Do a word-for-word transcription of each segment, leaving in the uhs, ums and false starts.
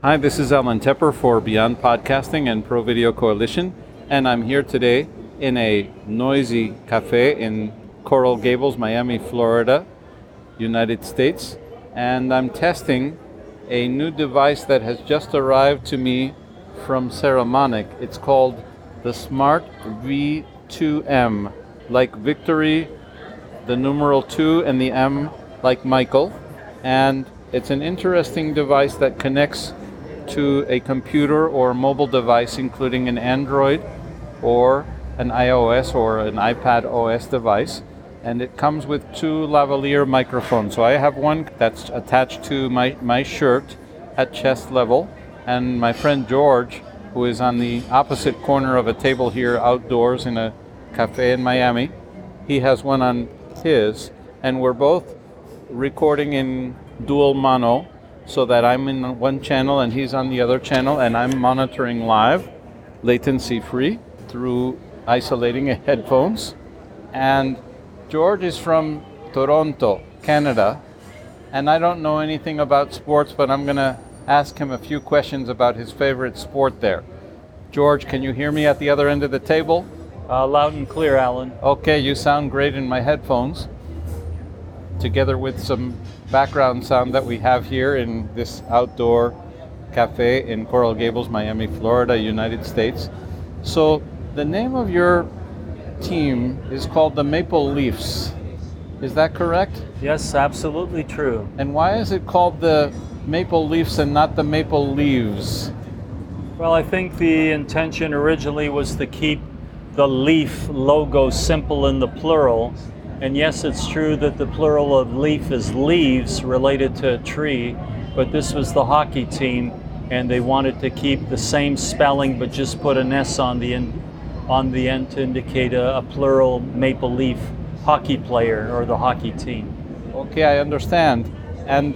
Hi, this is Alan Tepper for Beyond Podcasting and Pro Video Coalition, and I'm here today in a noisy cafe in Coral Gables, Miami, Florida, United States, and I'm testing a new device that has just arrived to me from Ceramonic. It's called the Smart V two M, like Victory, the numeral two, and the M like Michael, and it's an interesting device that connects to a computer or mobile device, including an Android or an iOS or an iPad O S device. And it comes with two lavalier microphones. So I have one that's attached to my, my shirt at chest level. And my friend George, who is on the opposite corner of a table here outdoors in a cafe in Miami, he has one on his. And we're both recording in dual mono, so that I'm in one channel and he's on the other channel, and I'm monitoring live, latency free, through isolating headphones. And George is from Toronto, Canada, and I don't know anything about sports, but I'm gonna ask him a few questions about his favorite sport there. George, can you hear me at the other end of the table? Uh, loud and clear, Alan. Okay, you sound great in my headphones, together with some background sound that we have here in this outdoor cafe in Coral Gables, Miami, Florida, United States. So the name of your team is called the Maple Leafs. Is that correct? Yes, absolutely true. And why is it called the Maple Leafs and not the Maple Leaves? Well, I think the intention originally was to keep the Leaf logo simple in the plural. And yes, it's true that the plural of leaf is leaves, related to a tree, but this was the hockey team, and they wanted to keep the same spelling, but just put an S on the end, on the end to indicate a, a plural Maple Leaf hockey player or the hockey team. Okay, I understand. And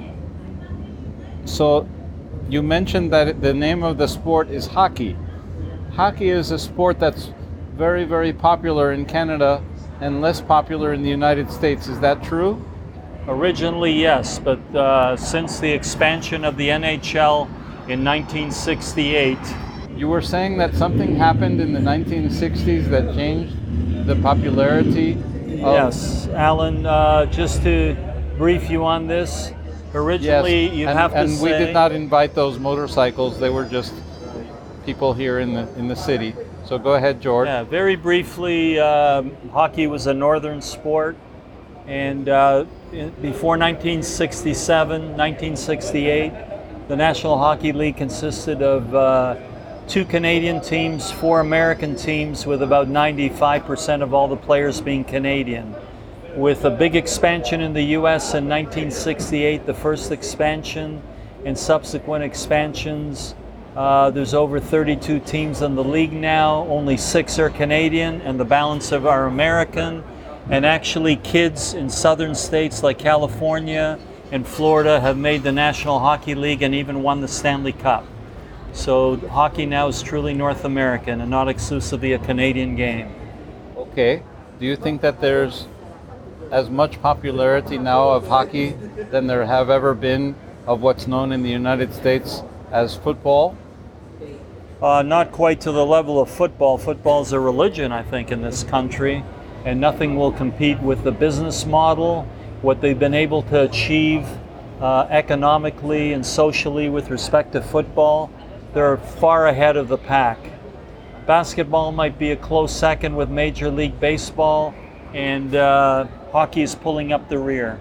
so you mentioned that the name of the sport is hockey. Hockey is a sport that's very, very popular in Canada and less popular in the United States. Is that true? Originally, yes, but uh, since the expansion of the N H L in nineteen sixty-eight. You were saying that something happened in the nineteen sixties that changed the popularity of... Yes, Alan, uh, just to brief you on this, originally yes, you and, have to and say... we did not invite those motorcycles. They were just people here in the in the city. So go ahead, George. Yeah, very briefly, um, hockey was a northern sport, and uh, in, before nineteen sixty-seven, nineteen sixty-eight, the National Hockey League consisted of uh, two Canadian teams, four American teams, with about ninety-five percent of all the players being Canadian. With a big expansion in the U S in nineteen sixty-eight, the first expansion, and subsequent expansions, Uh, there's over thirty-two teams in the league now. Only six are Canadian, and the balance of are American. And actually, kids in southern states like California and Florida have made the National Hockey League and even won the Stanley Cup. So hockey now is truly North American and not exclusively a Canadian game. Okay. Do you think that there's as much popularity now of hockey than there have ever been of what's known in the United States as football? Uh, not quite to the level of football. Football is a religion, I think, in this country, and nothing will compete with the business model, what they've been able to achieve uh, economically and socially with respect to football. They're far ahead of the pack. Basketball might be a close second with Major League Baseball, and uh, hockey is pulling up the rear.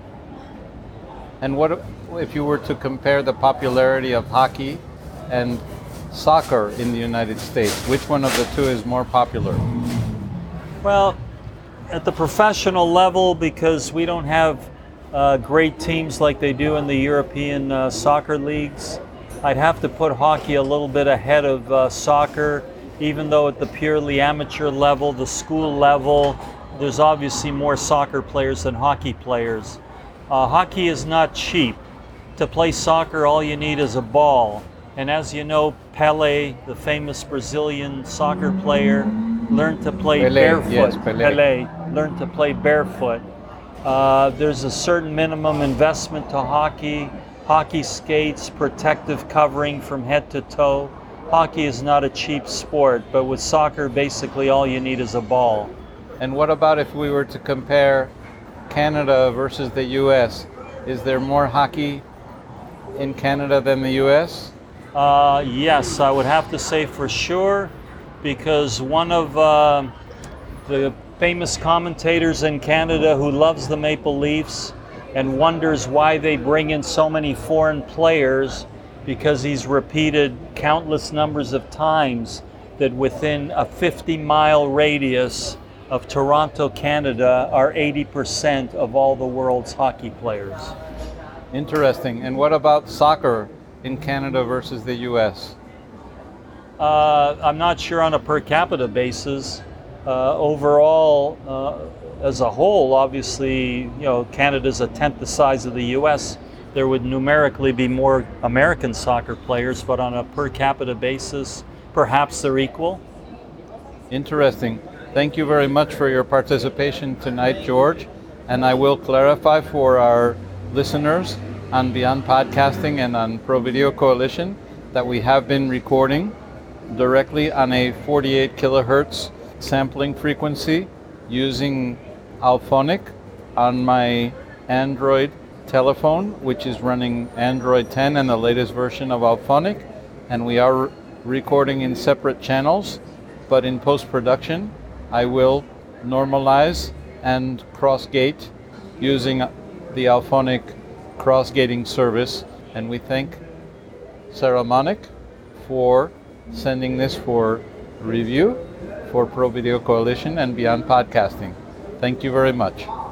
And what if you were to compare the popularity of hockey and soccer in the United States? Which one of the two is more popular? Well, at the professional level, because we don't have uh, great teams like they do in the European uh, soccer leagues, I'd have to put hockey a little bit ahead of uh, soccer, even though at the purely amateur level, the school level, there's obviously more soccer players than hockey players. Uh, hockey is not cheap. To play soccer, all you need is a ball. And as you know, Pelé, the famous Brazilian soccer player, learned to play Pelé, barefoot. yes, Pelé. Pelé learned to play barefoot. Uh, there's a certain minimum investment to hockey. hockey skates, protective covering from head to toe. Hockey is not a cheap sport, but with soccer, basically all you need is a ball. And what about if we were to compare Canada versus the U S? Is there more hockey in Canada than the U S? Uh, yes, I would have to say for sure, because one of uh, the famous commentators in Canada who loves the Maple Leafs and wonders why they bring in so many foreign players, because he's repeated countless numbers of times that within a fifty mile radius of Toronto, Canada, are eighty percent of all the world's hockey players. Interesting. And what about soccer in Canada versus the U S? Uh, I'm not sure on a per capita basis. Uh, overall, uh, as a whole, obviously, you know, Canada's a tenth the size of the U S. There would numerically be more American soccer players, but on a per capita basis, perhaps they're equal. Interesting. Thank you very much for your participation tonight, George. And I will clarify for our listeners on Beyond Podcasting and on Pro Video Coalition that we have been recording directly on a forty-eight kilohertz sampling frequency using Alphonic on my Android telephone, which is running Android ten and the latest version of Alphonic, and we are recording in separate channels, but in post-production I will normalize and cross-gate using the Alphonic cross-gating service, and we thank Saramonic for sending this for review for Pro Video Coalition and Beyond Podcasting. Thank you very much.